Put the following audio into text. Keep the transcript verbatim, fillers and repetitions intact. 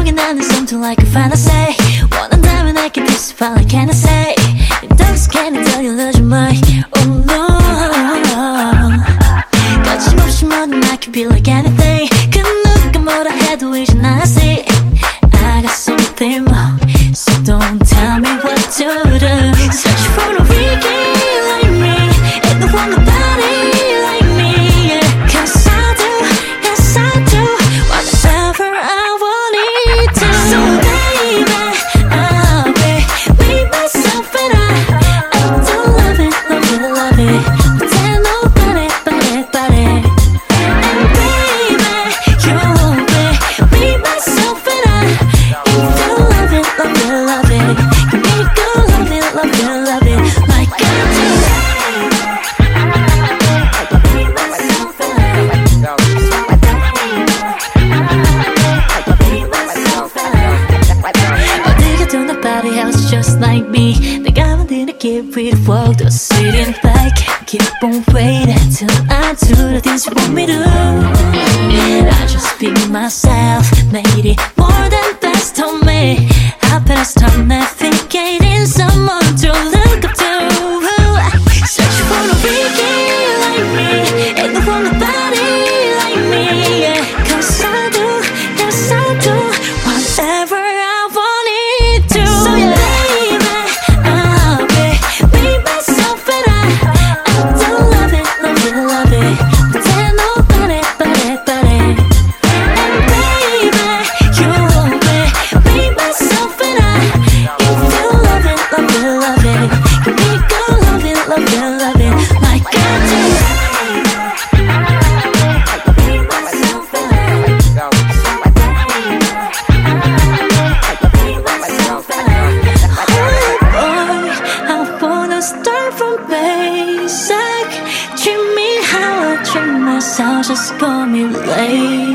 기억이 나는 something like a fantasy. 원한다면 I can testify like can I say. Intoxicated till you lose your mind. Oh no. 거침없이 뭐든 I can be like anything. 그 누가 뭐라 해도 이제 나 see. I got something more, so don't tell me what to do. Search for a freaky like me, and the one nobody like me. Yeah. Cause I do, yes I do, whatever I want it to. So baby, I'll be, be myself and I, I do love it, love it, love it. Pretend nobody, body, body. And baby, you'll be, be myself and I. If you love it, love it, love it. You make go love it, love it, love it. Like I do. Be myself and I. Be myself and I. 어디가 또 nobody else just like me. 내가 만드는 길 위로 walk the city and like keep on waiting till I do the things you want me to. I just be myself, made it more than best of me. I better start navigating someone to look up to. Search for a freaky like me, ain't no one nobody like me. Yeah. Cause I do, yes I do, whatever I want it to. So yeah, baby, I'll be, be myself and I, I do love it, love it, love it. Pretend nobody, body, body. And baby, you'll be, be myself and I. If you love it, love it, love it. You make go love it, love it, love it. Like I do. Be myself and I. Be myself and I. Oh boy, I wanna start from basic. Treat me how I treat myself, just call me late.